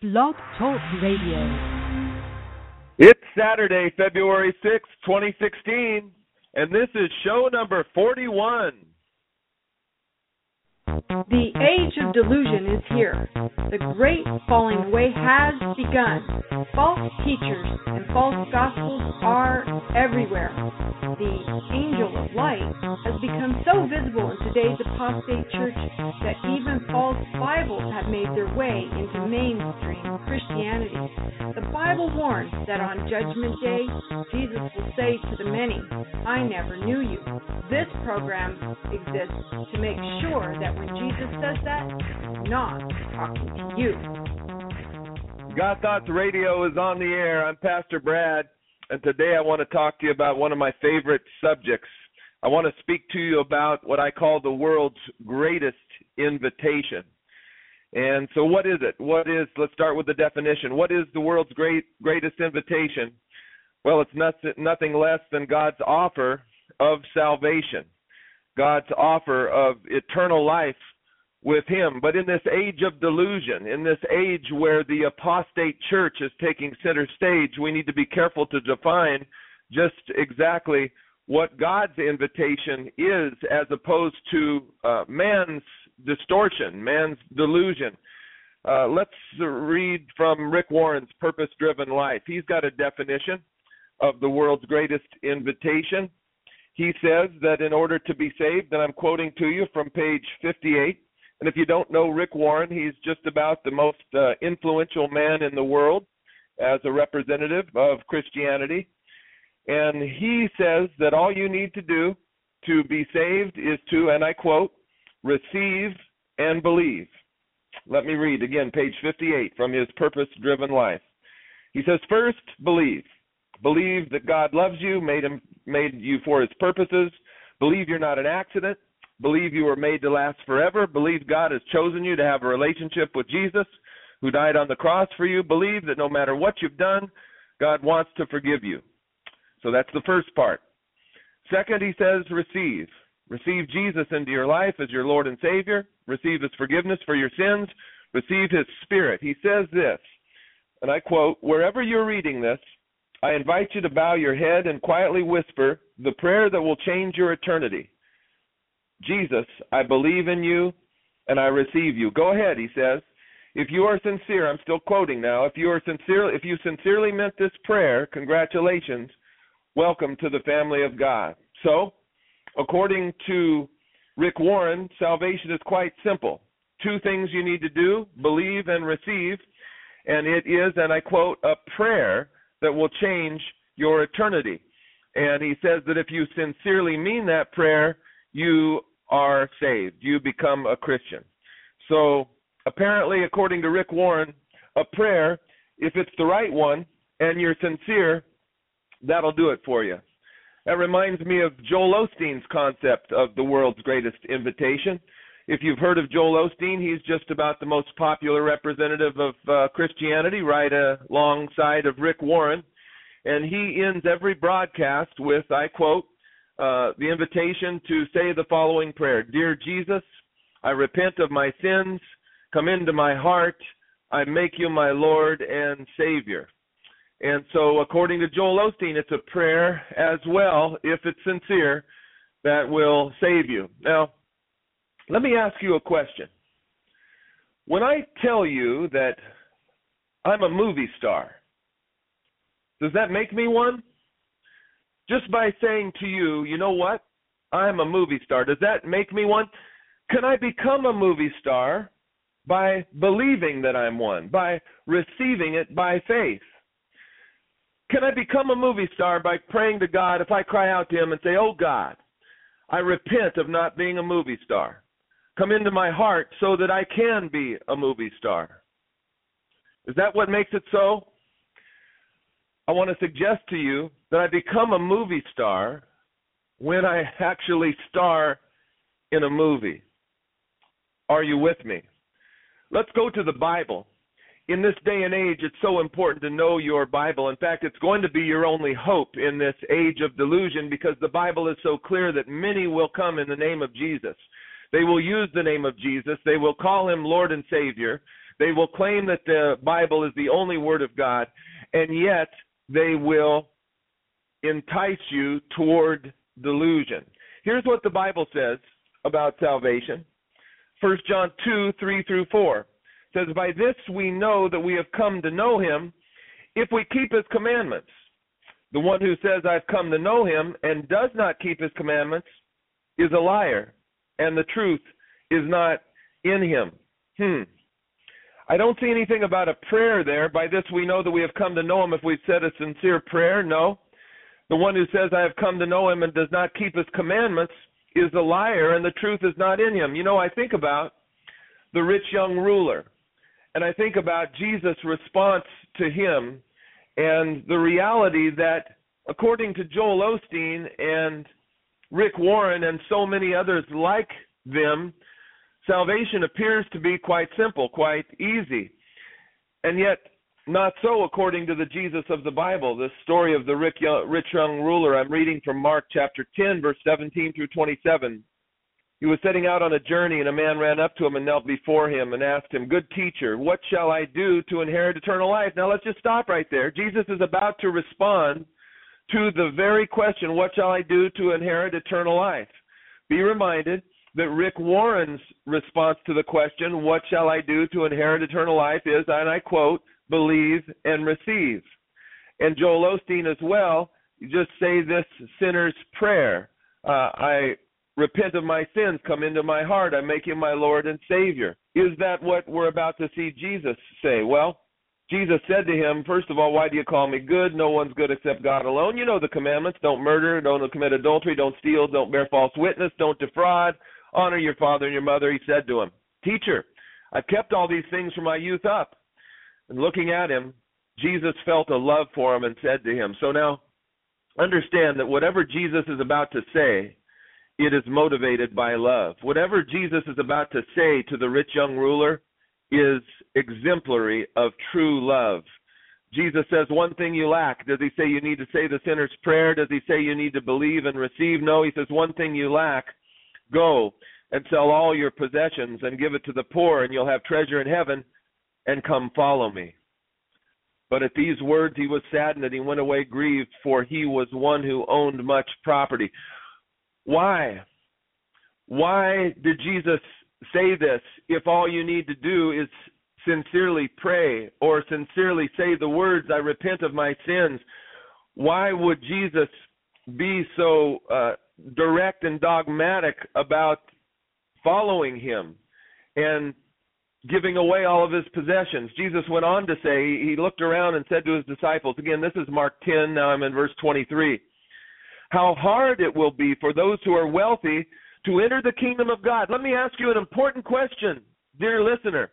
Blog Talk Radio. It's Saturday, February 6th, 2016, and this is show number 41. The age of delusion is here. The great falling away has begun. False teachers and false gospels are everywhere. The angel of light has become so visible in today's apostate church that even false Bibles have made their way into mainstream Christianity. The Bible warns that on Judgment Day, Jesus will say to the many, "I never knew you." This program exists to make sure that when Jesus says that, he's not talking to you. God Thoughts Radio is on the air. I'm Pastor Brad, and today I want to talk to you about one of my favorite subjects. I want to speak to you about what I call the world's greatest invitation. And so what is it? Let's start with the definition. What is the world's greatest invitation? Well, it's nothing less than God's offer of salvation, God's offer of eternal life with Him. But in this age of delusion, in this age where the apostate church is taking center stage, we need to be careful to define just exactly what God's invitation is as opposed to man's distortion, man's delusion. Let's read from Rick Warren's Purpose-Driven Life. He's got a definition of the world's greatest invitation. He says that in order to be saved, and I'm quoting to you from page 58, and if you don't know Rick Warren, he's just about the most influential man in the world as a representative of Christianity. And he says that all you need to do to be saved is to, and I quote, receive and believe. Let me read again, page 58 from his Purpose-Driven Life. He says, first, believe. Believe that God loves you, made you for His purposes. Believe you're not an accident. Believe you were made to last forever. Believe God has chosen you to have a relationship with Jesus, who died on the cross for you. Believe that no matter what you've done, God wants to forgive you. So that's the first part. Second, he says, receive. Receive Jesus into your life as your Lord and Savior. Receive His forgiveness for your sins. Receive His Spirit. He says this, and I quote, wherever you're reading this, I invite you to bow your head and quietly whisper the prayer that will change your eternity. Jesus, I believe in you and I receive you. Go ahead, he says. If you are sincere, I'm still quoting now, if you sincerely meant this prayer, congratulations, welcome to the family of God. So, according to Rick Warren, salvation is quite simple. Two things you need to do, believe and receive, and it is, and I quote, a prayer that will change your eternity. And he says that if you sincerely mean that prayer, you are saved. You become a Christian. So apparently, according to Rick Warren, a prayer, if it's the right one and you're sincere, that'll do it for you. That reminds me of Joel Osteen's concept of the world's greatest invitation. If you've heard of Joel Osteen, he's just about the most popular representative of Christianity, right alongside of Rick Warren. And he ends every broadcast with, I quote, the invitation to say the following prayer. Dear Jesus, I repent of my sins. Come into my heart. I make you my Lord and Savior. And so according to Joel Osteen, it's a prayer as well, if it's sincere, that will save you. Now, let me ask you a question. When I tell you that I'm a movie star, does that make me one? Just by saying to you, you know what? I'm a movie star. Does that make me one? Can I become a movie star by believing that I'm one, by receiving it by faith? Can I become a movie star by praying to God if I cry out to Him and say, oh God, I repent of not being a movie star. Come into my heart so that I can be a movie star. Is that what makes it so? I want to suggest to you that I become a movie star when I actually star in a movie. Are you with me? Let's go to the Bible. In this day and age, it's so important to know your Bible. In fact, it's going to be your only hope in this age of delusion because the Bible is so clear that many will come in the name of Jesus. They will use the name of Jesus. They will call Him Lord and Savior. They will claim that the Bible is the only Word of God, and yet they will entice you toward delusion. Here's what the Bible says about salvation. 1 John 2, 3 through 4. It says, "By this we know that we have come to know him, if we keep his commandments. The one who says, I've come to know him, and does not keep his commandments, is a liar, and the truth is not in him." I don't see anything about a prayer there. By this we know that we have come to know him if we've said a sincere prayer. No. The one who says, I have come to know him and does not keep his commandments is a liar, and the truth is not in him. You know, I think about the rich young ruler, and I think about Jesus' response to him, and the reality that, according to Joel Osteen and Rick Warren and so many others like them, salvation appears to be quite simple, quite easy. And yet, not so according to the Jesus of the Bible. The story of the rich young ruler, I'm reading from Mark chapter 10, verse 17 through 27. He was setting out on a journey, and a man ran up to him and knelt before him and asked him, "Good teacher, what shall I do to inherit eternal life?" Now let's just stop right there. Jesus is about to respond to the very question, what shall I do to inherit eternal life? Be reminded that Rick Warren's response to the question, what shall I do to inherit eternal life, is, and I quote, believe and receive. And Joel Osteen as well, you just say this sinner's prayer. I repent of my sins, come into my heart, I make him my Lord and Savior. Is that what we're about to see Jesus say? Well, Jesus said to him, first of all, why do you call me good? No one's good except God alone. You know the commandments. Don't murder, don't commit adultery, don't steal, don't bear false witness, don't defraud, honor your father and your mother. He said to him, "Teacher, I've kept all these things from my youth up." And looking at him, Jesus felt a love for him and said to him, so now understand that whatever Jesus is about to say, it is motivated by love. Whatever Jesus is about to say to the rich young ruler is exemplary of true love. Jesus says, one thing you lack. Does he say you need to say the sinner's prayer? Does he say you need to believe and receive? No, he says, one thing you lack. Go and sell all your possessions and give it to the poor, and you'll have treasure in heaven, and come follow me. But at these words he was saddened, and he went away grieved, for he was one who owned much property. Why? Why did Jesus say this if all you need to do is sincerely pray or sincerely say the words, I repent of my sins? Why would Jesus be so direct and dogmatic about following him and giving away all of his possessions? Jesus went on to say, he looked around and said to his disciples, again, this is Mark 10, now I'm in verse 23, how hard it will be for those who are wealthy to enter the kingdom of God. Let me ask you an important question, dear listener.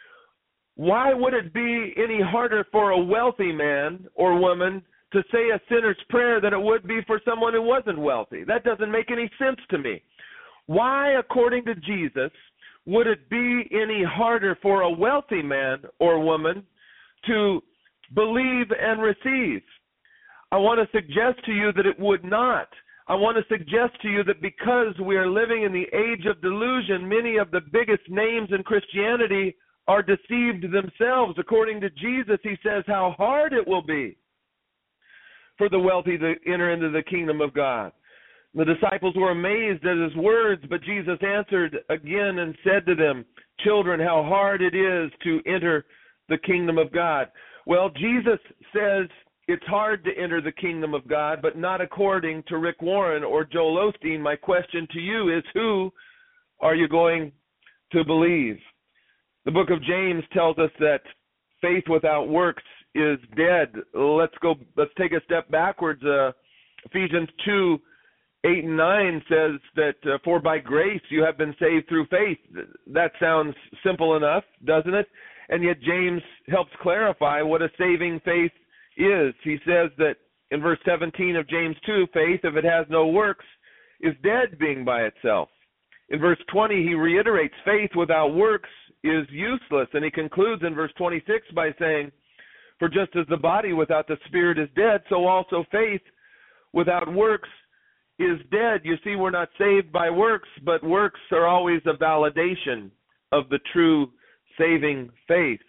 Why would it be any harder for a wealthy man or woman to say a sinner's prayer than it would be for someone who wasn't wealthy? That doesn't make any sense to me. Why, according to Jesus, would it be any harder for a wealthy man or woman to believe and receive? I want to suggest to you that it would not. I want to suggest to you that because we are living in the age of delusion, many of the biggest names in Christianity are deceived themselves. According to Jesus, he says how hard it will be for the wealthy to enter into the kingdom of God. The disciples were amazed at his words, but Jesus answered again and said to them, children, how hard it is to enter the kingdom of God. Well, Jesus says it's hard to enter the kingdom of God, but not according to Rick Warren or Joel Osteen. My question to you is, who are you going to believe? The book of James tells us that faith without works is dead. Let's take a step backwards. Ephesians 2, 8 and 9 says that for by grace you have been saved through faith. That sounds simple enough, doesn't it? And yet James helps clarify what a saving faith is. He says that in verse 17 of James 2, faith, if it has no works, is dead being by itself. In verse 20, he reiterates faith without works is useless. And he concludes in verse 26 by saying, for just as the body without the spirit is dead, so also faith without works is dead. You see, we're not saved by works, but works are always a validation of the true saving faith.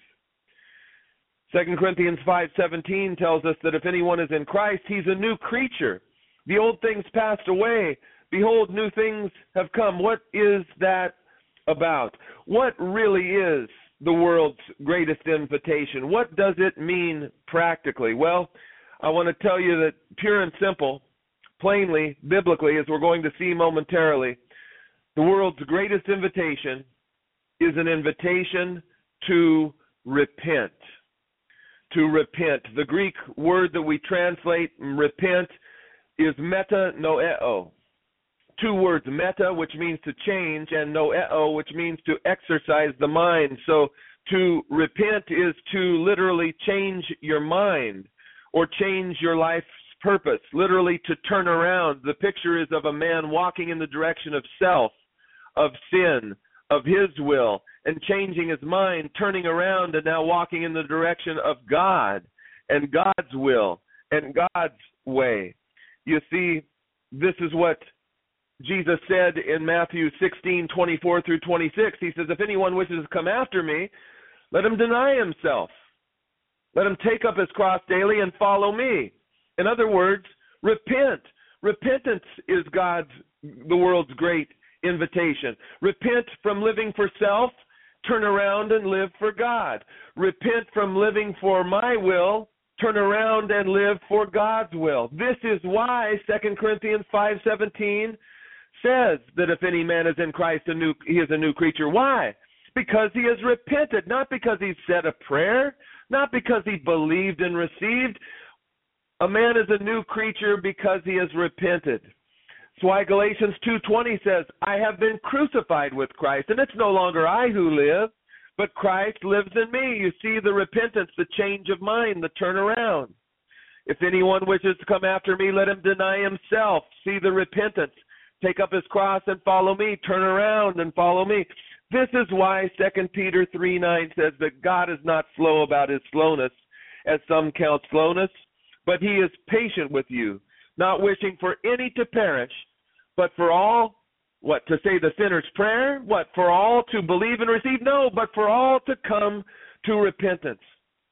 2 Corinthians 5:17 tells us that if anyone is in Christ, he's a new creature. The old things passed away. Behold, new things have come. What is that about? What really is the world's greatest invitation? What does it mean practically? Well, I want to tell you that pure and simple, plainly, biblically, as we're going to see momentarily, the world's greatest invitation is an invitation to repent. To repent. The Greek word that we translate repent is metanoeo. Two words, meta, which means to change, and noeo, which means to exercise the mind. So to repent is to literally change your mind or change your life's purpose, literally to turn around. The picture is of a man walking in the direction of self, of sin, of his will, and changing his mind, turning around and now walking in the direction of God and God's will and God's way. You see, this is what Jesus said in Matthew 16:24 through 26. He says, if anyone wishes to come after me, let him deny himself. Let him take up his cross daily and follow me. In other words, repent. Repentance is the world's great invitation. Repent from living for self, turn around and live for God. Repent from living for my will, turn around and live for God's will. This is why 2 Corinthians 5:17 says that if any man is in Christ, he is a new creature. Why? Because he has repented, not because he said a prayer, not because he believed and received. A man is a new creature because he has repented. That's why Galatians 2:20 says, I have been crucified with Christ, and it's no longer I who live, but Christ lives in me. You see the repentance, the change of mind, the turnaround. If anyone wishes to come after me, let him deny himself. See the repentance. Take up his cross and follow me. Turn around and follow me. This is why 2 Peter 3:9 says that God is not slow about his slowness, as some count slowness, but he is patient with you, not wishing for any to perish, but for all, what, to say the sinner's prayer? What, for all to believe and receive? No, but for all to come to repentance.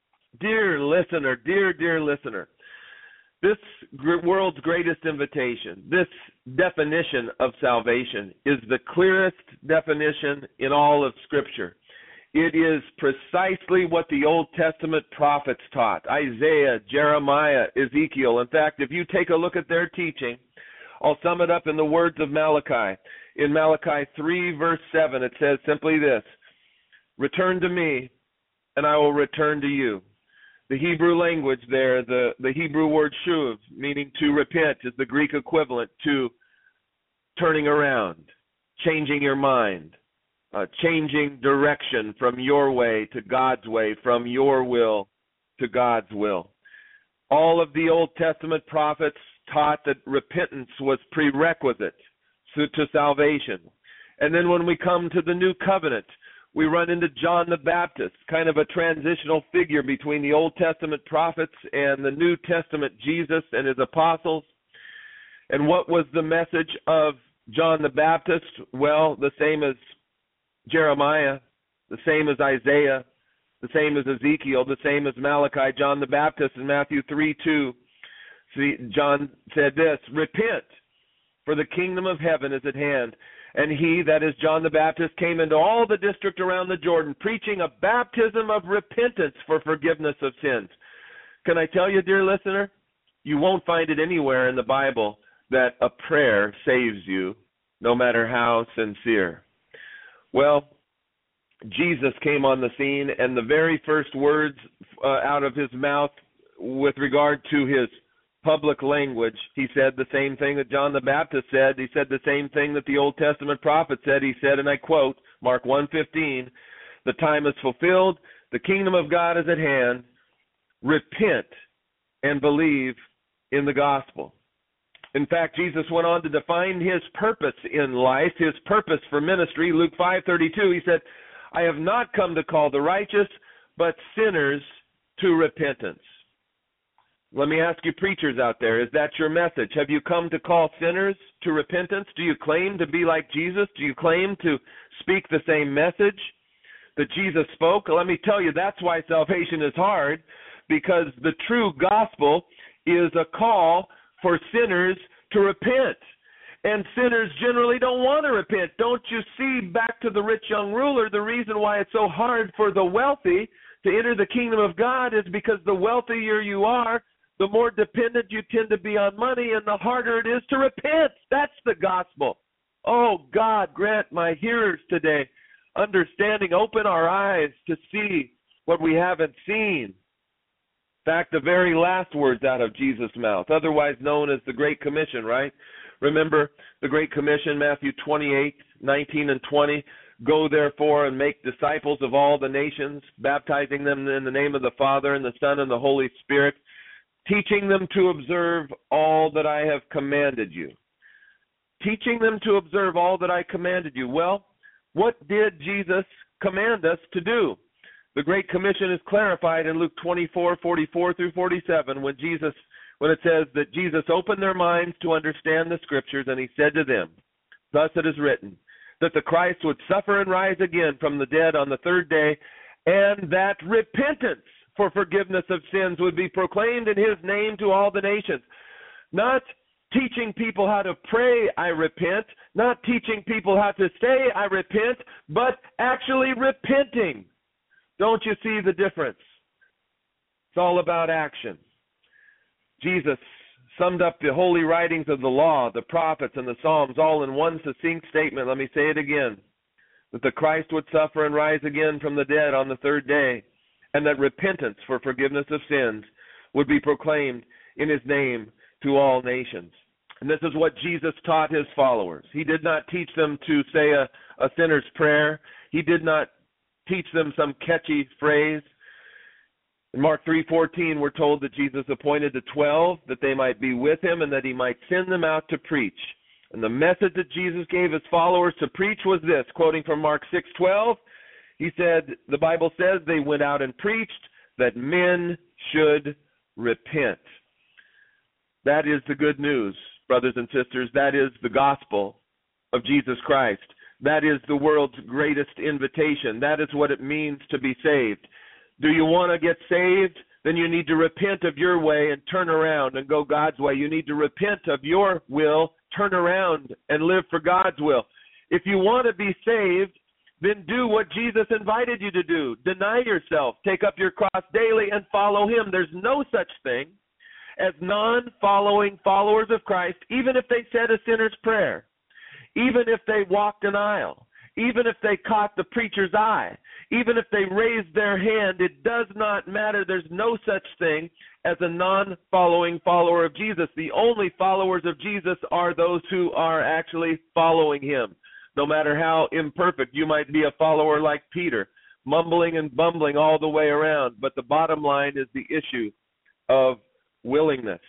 Dear listener, dear listener, this world's greatest invitation, this definition of salvation, is the clearest definition in all of Scripture. It is precisely what the Old Testament prophets taught, Isaiah, Jeremiah, Ezekiel. In fact, if you take a look at their teaching, I'll sum it up in the words of Malachi. In Malachi 3, verse 7, it says simply this, return to me, and I will return to you. The Hebrew language there, the Hebrew word shuv, meaning to repent, is the Greek equivalent to turning around, changing your mind, changing direction from your way to God's way, from your will to God's will. All of the Old Testament prophets taught that repentance was prerequisite to salvation. And then when we come to the New Covenant, we run into John the Baptist, kind of a transitional figure between the Old Testament prophets and the New Testament Jesus and his apostles. And what was the message of John the Baptist? Well, the same as Jeremiah, the same as Isaiah, the same as Ezekiel, the same as Malachi. John the Baptist in Matthew 3:2, John said this, repent, for the kingdom of heaven is at hand. And he, that is John the Baptist, came into all the district around the Jordan, preaching a baptism of repentance for forgiveness of sins. Can I tell you, dear listener, you won't find it anywhere in the Bible that a prayer saves you, no matter how sincere. Well, Jesus came on the scene, and the very first words out of his mouth with regard to his public language, he said the same thing that John the Baptist said. He said the same thing that the Old Testament prophet said. He said, and I quote, Mark 1:15, the time is fulfilled, the kingdom of God is at hand, repent and believe in the gospel. In fact, Jesus went on to define his purpose in life, his purpose for ministry. Luke 5:32, he said, I have not come to call the righteous, but sinners to repentance. Let me ask you preachers out there, is that your message? Have you come to call sinners to repentance? Do you claim to be like Jesus? Do you claim to speak the same message? that Jesus spoke. Let me tell you, that's why salvation is hard, because the true gospel is a call for sinners to repent. And sinners generally don't want to repent. Don't you see, back to the rich young ruler, the reason why it's so hard for the wealthy to enter the kingdom of God is because the wealthier you are, the more dependent you tend to be on money, and the harder it is to repent. That's the gospel. Oh, God, grant my hearers today understanding. Open our eyes to see what we haven't seen. In fact, the very last words out of Jesus' mouth, otherwise known as the Great Commission, right? Remember the Great Commission, Matthew 28:19 and 20. Go therefore and make disciples of all the nations, baptizing them in the name of the Father and the Son and the Holy Spirit, teaching them to observe all that I have commanded you. Teaching them to observe all that I commanded you. Well, what did Jesus command us to do? The Great Commission is clarified in Luke 24:44 through 47 when it says that Jesus opened their minds to understand the Scriptures, and he said to them, thus it is written, that the Christ would suffer and rise again from the dead on the third day, and that repentance for forgiveness of sins would be proclaimed in his name to all the nations. Not teaching people how to pray, I repent, not teaching people how to say, I repent, but actually repenting. Don't you see the difference? It's all about action. Jesus summed up the holy writings of the law, the prophets, and the Psalms all in one succinct statement. Let me say it again. That the Christ would suffer and rise again from the dead on the third day, and that repentance for forgiveness of sins would be proclaimed in his name to all nations. And this is what Jesus taught his followers. He did not teach them to say a sinner's prayer. He did not teach them some catchy phrase. In Mark 3:14, we're told that Jesus appointed the 12 that they might be with him and that he might send them out to preach. And the message that Jesus gave his followers to preach was this, quoting from Mark 6:12, he said, the Bible says they went out and preached that men should repent. That is the good news, brothers and sisters. That is the gospel of Jesus Christ. That is the world's greatest invitation. That is what it means to be saved. Do you want to get saved? Then you need to repent of your way and turn around and go God's way. You need to repent of your will, turn around and live for God's will. If you want to be saved, then do what Jesus invited you to do. Deny yourself, take up your cross daily and follow him. There's no such thing as non-following followers of Christ, even if they said a sinner's prayer, even if they walked an aisle, even if they caught the preacher's eye, even if they raised their hand. It does not matter. There's no such thing as a non-following follower of Jesus. The only followers of Jesus are those who are actually following him. No matter how imperfect, you might be a follower like Peter, mumbling and bumbling all the way around. But the bottom line is the issue of willingness.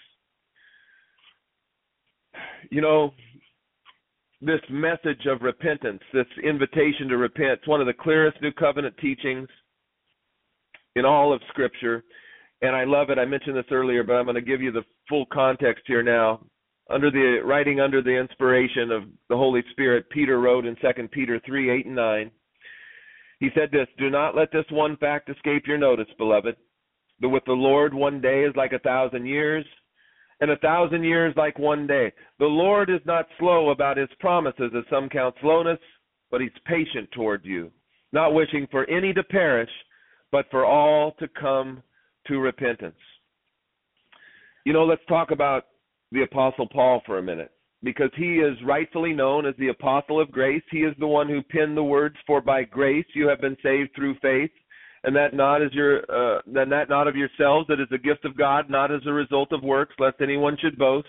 You know, this message of repentance, this invitation to repent, it's one of the clearest New Covenant teachings in all of Scripture, and I love it. I mentioned this earlier, but I'm going to give you the full context here now. Writing under the inspiration of the Holy Spirit, Peter wrote in 2 Peter 3:8 and 9. He said this, do not let this one fact escape your notice, beloved, that with the Lord 1 day is like 1,000 years, and 1,000 years like 1 day. The Lord is not slow about his promises, as some count slowness, but he's patient toward you, not wishing for any to perish, but for all to come to repentance. You know, let's talk about the Apostle Paul for a minute, because he is rightfully known as the Apostle of Grace. He is the one who penned the words, for by grace you have been saved through faith, and that not of yourselves, that is a gift of God, not as a result of works, lest anyone should boast.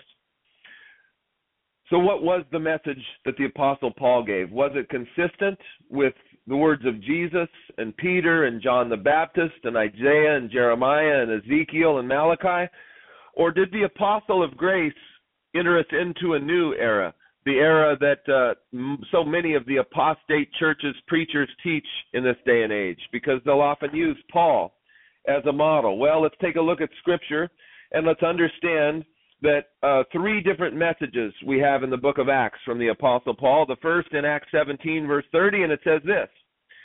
So what was the message that the Apostle Paul gave? Was it consistent with the words of Jesus and Peter and John the Baptist and Isaiah and Jeremiah and Ezekiel and Malachi? Or did the Apostle of Grace enter us into a new era, the era that so many of the apostate churches, preachers teach in this day and age, because they'll often use Paul as a model? Well, let's take a look at Scripture, and let's understand that 3 different messages we have in the book of Acts from the Apostle Paul. The first in Acts 17, verse 30, and it says this,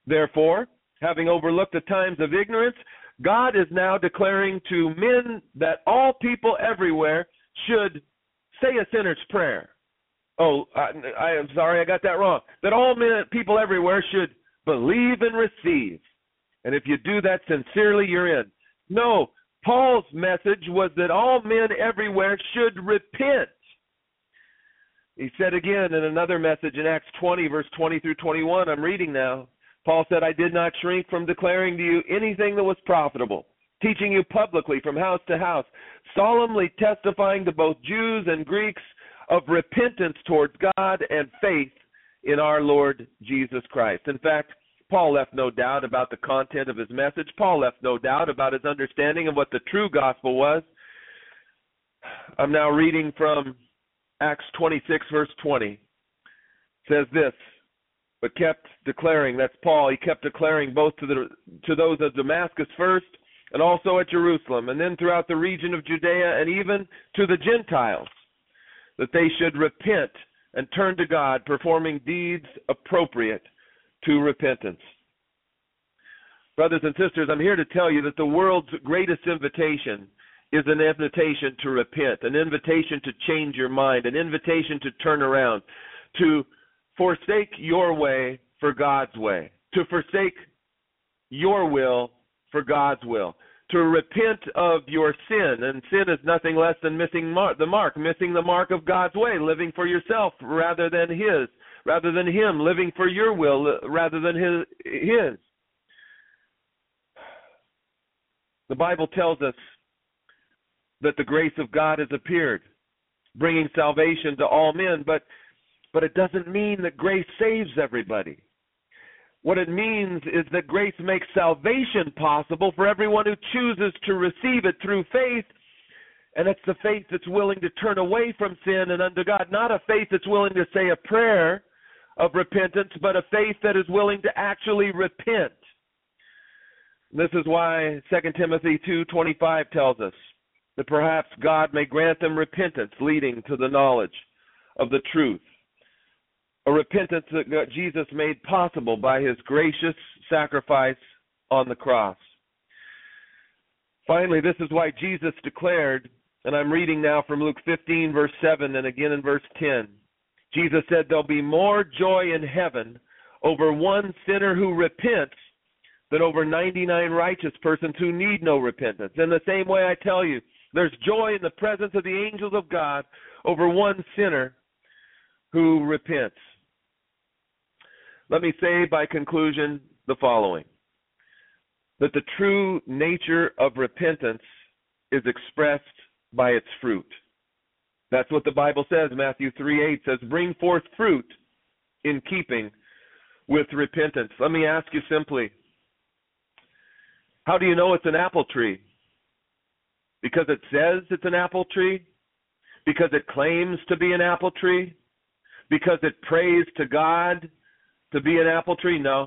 Therefore, having overlooked the times of ignorance, God is now declaring to men that all people everywhere should say a sinner's prayer. Oh, I am sorry, I got that wrong. That all people everywhere should believe and receive. And if you do that sincerely, you're in. No, Paul's message was that all men everywhere should repent. He said again in another message in Acts 20, verse 20 through 21, I'm reading now. Paul said, I did not shrink from declaring to you anything that was profitable, teaching you publicly from house to house, solemnly testifying to both Jews and Greeks of repentance towards God and faith in our Lord Jesus Christ. In fact, Paul left no doubt about the content of his message. Paul left no doubt about his understanding of what the true gospel was. I'm now reading from Acts 26, verse 20. It says this, but kept declaring, that's Paul, he kept declaring both to those of Damascus first and also at Jerusalem, and then throughout the region of Judea and even to the Gentiles, that they should repent and turn to God, performing deeds appropriate to repentance. Brothers and sisters, I'm here to tell you that the world's greatest invitation is an invitation to repent, an invitation to change your mind, an invitation to turn around, to forsake your way for God's way, to forsake your will for God's will, to repent of your sin. And sin is nothing less than missing the mark of God's way, living for yourself rather than Him, living for your will rather than His. The Bible tells us that the grace of God has appeared, bringing salvation to all men, but it doesn't mean that grace saves everybody. What it means is that grace makes salvation possible for everyone who chooses to receive it through faith, and it's the faith that's willing to turn away from sin and unto God, not a faith that's willing to say a prayer of repentance, but a faith that is willing to actually repent. This is why 2 Timothy 2:25 tells us that perhaps God may grant them repentance leading to the knowledge of the truth. A repentance that Jesus made possible by His gracious sacrifice on the cross. Finally, this is why Jesus declared, and I'm reading now from Luke 15, verse 7, and again in verse 10. Jesus said, there'll be more joy in heaven over one sinner who repents than over 99 righteous persons who need no repentance. In the same way, I tell you, there's joy in the presence of the angels of God over one sinner who repents. Let me say by conclusion the following, that the true nature of repentance is expressed by its fruit. That's what the Bible says. Matthew 3:8 says, bring forth fruit in keeping with repentance. Let me ask you simply, how do you know it's an apple tree? Because it says it's an apple tree? Because it claims to be an apple tree? Because it prays to God to be an apple tree? No.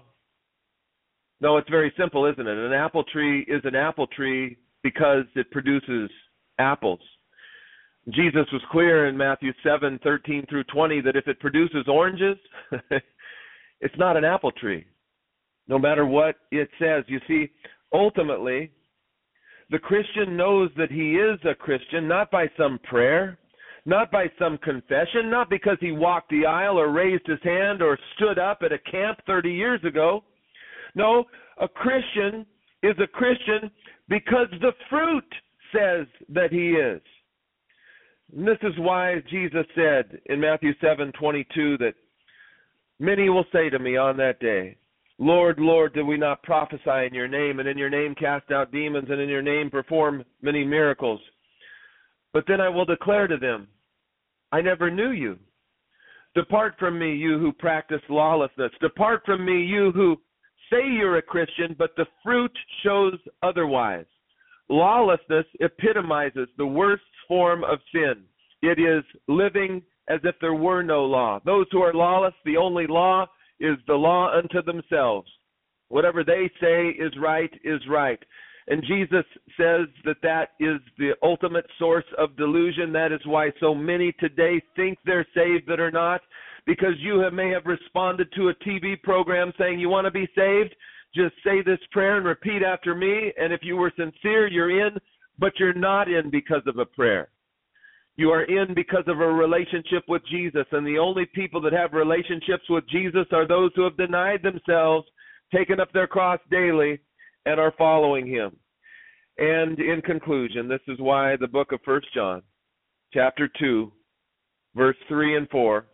No, it's very simple, isn't it? An apple tree is an apple tree because it produces apples. Jesus was clear in Matthew 7:13 through 20 that if it produces oranges, it's not an apple tree, no matter what it says. You see, ultimately, the Christian knows that he is a Christian not by some prayer, not by some confession, not because he walked the aisle or raised his hand or stood up at a camp 30 years ago. No, a Christian is a Christian because the fruit says that he is. And this is why Jesus said in Matthew 7:22 that many will say to me on that day, Lord, Lord, did we not prophesy in your name, and in your name cast out demons, and in your name perform many miracles? But then I will declare to them, I never knew you. Depart from me, you who practice lawlessness. Depart from me, you who say you're a Christian, but the fruit shows otherwise. Lawlessness epitomizes the worst form of sin. It is living as if there were no law. Those who are lawless, the only law is the law unto themselves. Whatever they say is right is right. And Jesus says that that is the ultimate source of delusion. That is why so many today think they're saved that are not, because you may have responded to a TV program saying you want to be saved. Just say this prayer and repeat after me. And if you were sincere, you're in, but you're not in because of a prayer. You are in because of a relationship with Jesus. And the only people that have relationships with Jesus are those who have denied themselves, taken up their cross daily, and are following him. And in conclusion, this is why the book of 1 John, chapter 2, verse 3 and 4,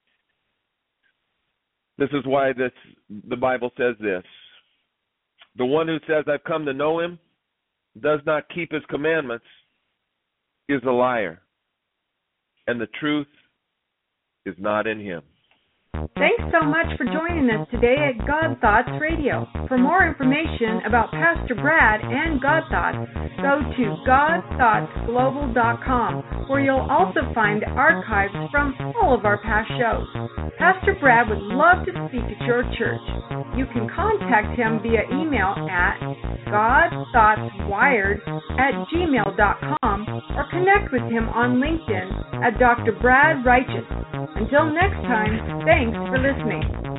this is why the Bible says this. The one who says, I've come to know him, does not keep his commandments, is a liar, and the truth is not in him. Thanks so much for joining us today at God Thoughts Radio. For more information about Pastor Brad and God Thoughts, go to godthoughtsglobal.com, where you'll also find archives from all of our past shows. Pastor Brad would love to speak at your church. You can contact him via email at godthoughtswired@gmail.com or connect with him on LinkedIn at Dr. Brad Righteous. Until next time, thanks for listening.